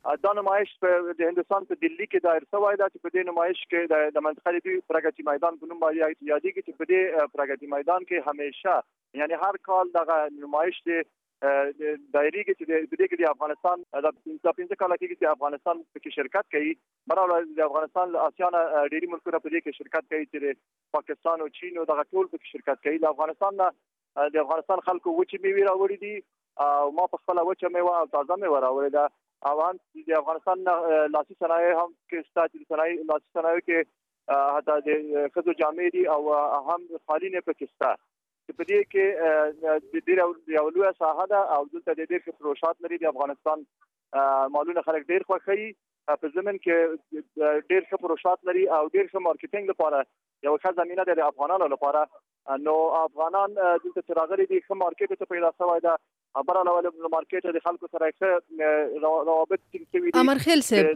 دا نمایش په د هندستان په دلی کې دایر شوی دا چې په دې نمایش کې د منطقه دی پرګتی میدان په نوم باندې یادېږي چې په دې پرګتی میدان کې همیشه یعنی هر کال دغه نمایش دی دایریږي چې د دې کې د افغانستان د 15 کال کې چې افغانستان په شرکت کوي مرحله د افغانستان آسیان ډېری ملکونه په دې کې شرکت کوي چې پاکستان او چین او دغه ټول په شرکت کوي د افغانستان خلکو وچې میوې راوړي دي او ما په خپل وچه میوه او تازه میوه راوړي ده او هم د افغانستان لاسي صنایع هم کې ستاسو صنایع لاسي صنایع کې حتی د خزو جامې دي او هم خالینه پاکستان په دې کې د ډېر یو لوی ساحه ده او دلته د ډېر پروژات لري د افغانستان مالونه خلک ډېر خوښوي په زمين کې ډېر ښه پروژات لري او ډېر ښه مارکیټینګ لپاره یو ښه زمينه ده د افغانانو لپاره نو افغانان دلته چې راغلي دي ښه مارکیټ ته پیدا شوی ده خبره له مارکیټ د خلکو سره ښه روابط ټینګ دي امرخیل صاحب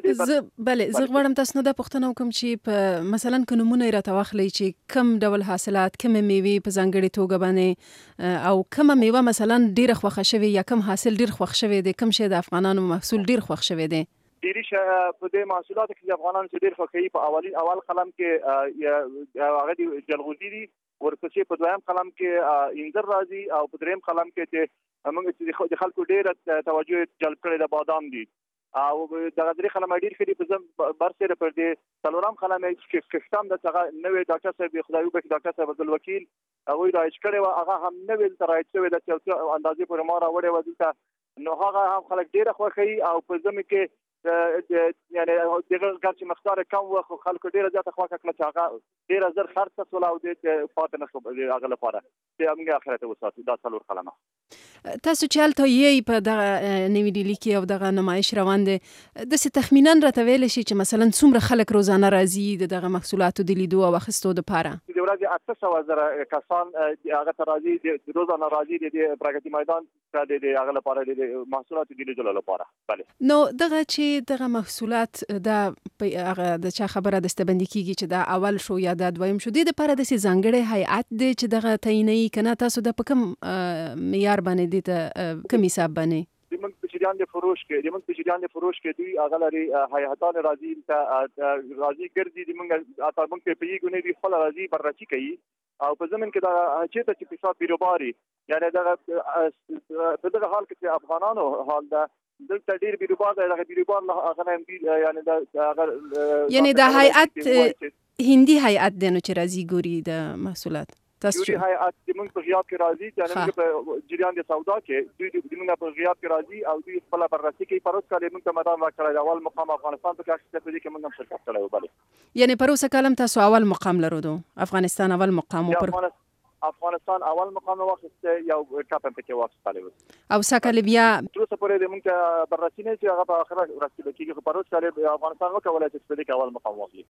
بله زه غواړم تاسو نه د پښتنو کوم چې په مثلا قانونونه راته واخلي چې کم ډول حاصلات کم میوه په ځانګړي توګه باندې او کم میوه مثلا ډیر خوښه شوی یا کم حاصل ډیر خوښ شوی دی کم شي د افغانانو محصول ډیر خوښ شوی دی ډیری په دې محصولاتو کې د افغانانو چې ډیر خوښي په اول قلم کې هغه د جلغوزي دي ورپسې په دویم قلم کې انځر راځي او په دریم قلم کې چې موږ چې د خلکو ډیر توجه جلب کړي د بادام دي او د غذري قلم ډیر خري په برسره پر دې څلورم قلم کې کښتام د څنګه نوې ډاکټر صاحب خدایو به ډاکټر صاحب عبد الوکیل هغه د اچکړې او هغه هم نوې ترایټ شوی د اندازې پر ما راوړې وځي نو هغه هم خلک ډیر خوښي او په زمي کې یعنی دغه ګرځي مقدار کم وخت خلکو ډیره زیاته خواږه کړه چې هغه ډیره زر خرڅ سول او د فاته نشو هغه لپاره چې موږ اخرته وساتو دا څلور قلمه تاسو چې حالت یې په دغه نوې ډیلی کې او دغه نمایش روان دي د څه تخمینا راته ویل شي چې مثلا څومره خلک روزانه راځي دغه محصولاتو د لیدو او اخیستو لپاره د ورځې 800,000 کسان هغه ته راځي د روزانه راځي د پرګتی میدان ته د هغه لپاره د محصولاتو د لیدلو لپاره بله نو دغه چې دغه محصولات د هغه د چا خبره د استبندي کیږي چې دا اول شو یا د دویم شو د لپاره د ځانګړي هیئت دی چې دغه تعیني کنه تاسو د پکم معیار باندې د کوم حساب باندې د موږ په شریان د فروش کې دوی هغه لري هیئتان راځي راځي ګرځي د موږ اته موږ په پیګونه دي خپل راځي بررسي کوي او په زمين کې دا چې په بیروباري یعنی دا په دغه حال کې افغانانو حال دا دلته ډیر بیروبار دا بیروبار هغه یعنی دا یعنی د هیئت هندي هیئت د نو چې راځي ګوري د محصولات تاسو هیئت د موږ په غیاب کې راځي چې موږ په جریان د سودا کې دوی د موږ په غیاب کې راځي او دوی خپل بررسي کوي پروس کال موږ ته مدام راکړی اول مقام افغانستان په کې چې کې موږ هم شرکت کړو بله یعنی پروس کالم تاسو اول مقام لرو افغانستان اول مقام افغانستان اول مقام واخیسته یو کاپن پکې واخیسته او سکه بیا تر څو پورې موږ بررسي نه چې هغه په اخر ورسېږي کې پروس کال افغانستان وکولای چې په دې کې اول مقام واخلي